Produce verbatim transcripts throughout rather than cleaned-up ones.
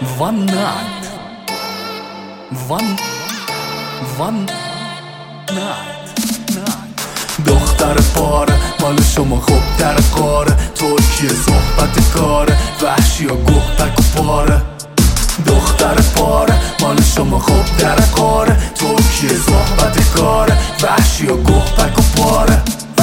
One night One One night دختر پاره مال شما خوب در قاره ترکیه صحبت کاره وحشی یا گفتک و پاره دختر پاره مال شما خوب در قاره ترکیه صحبت کاره وحشی یا گفتک و پاره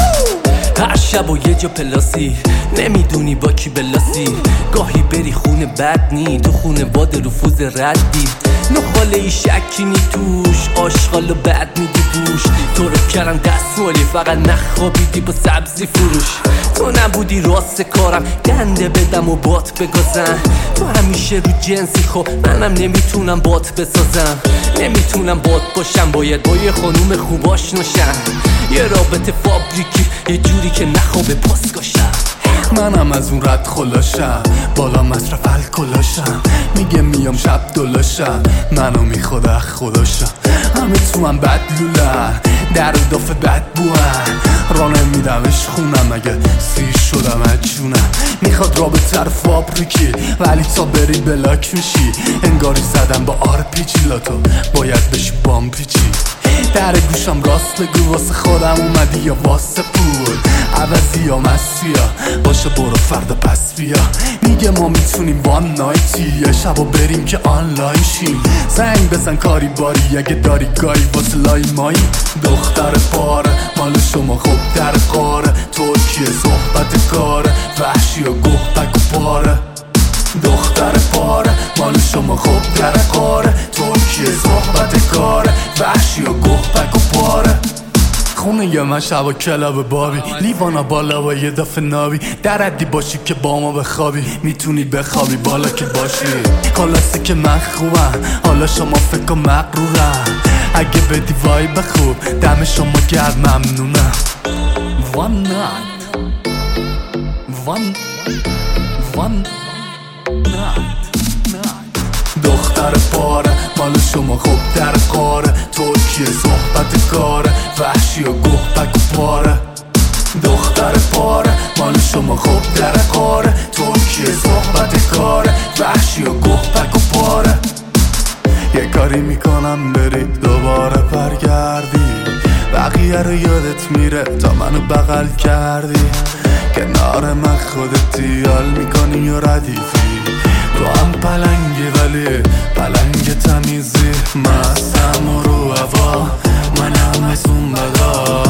هر شب و یه جا پلاسی نمیدونی با کی بلاسی گاهی بری خونه بد نی تو خونه باد رفوز ردی نخاله ای شکی نی توش آشغال و بد میگی بوش تو رو کردن دستمالی فقط نخوابیدی با سبزی فروش تو نبودی راست کارم دنده بدم و بات بگذم تو همیشه رو جنسی خب منم نمیتونم بات بسازم نمیتونم بات باشم باید با یه خانوم خوب آشناشم یه رابطه فابریکی یه جوری که نخوابه پاسگاشم منم از اون رد خلاشم بالا مصرف الکلاشم میگه میام شب دلاشم منو میخواد اخ خداشم همه تو هم بد لولن در و دافه بد بوان رانه میدمش خونم اگه سیر شدم از جونم میخواد رابطه رو فابریکی ولی تا بری بلاک میشی انگاری زدم با آر پیچی لاتو باید بشی بام پیچی در گوشم راست بگو واسه خودم اومدی یا واسه پول عوضی یا مسیا باشه برو فردا پس بیا میگه ما میتونیم وان نایتی یه شبا بریم که آنلاین شیم زنگ بزن کاری باری اگه داری گایی واسه لای مایی دختر پاره مال شما خوب در قاره ترکیه صحبت کاره وحشی و گفتک و پاره دختر پاره مال شما خوب در قاره ترکیه صحبت کاره وحشی و گفتک و پاره خونه یه من شب و کلاب بابی لیوانا بالا و یه دفعه نابی در حدی باشی که با ما بخوابی میتونی بخوابی بالا که باشی خلاصه که من خوبم حالا شما فکر و مقرورم اگه بدی وای بخوب دم شما گرد ممنونم One night One One دختر پاره مال شما خوب در قاره ترکیه صحبت کاره وحشی و گفتک و پاره دختر پاره مال شما خوب در قاره ترکیه صحبت کاره وحشی و گفتک و پاره یه کاری میکنم بری دوباره برگردی بقیه رو یادت میره تا منو بغل کردی کنار من خودت حال میکنی و ردیفی تو هم پلنگی ولی پلنگ تمیزی مستم و رو هوا منم از اون بدا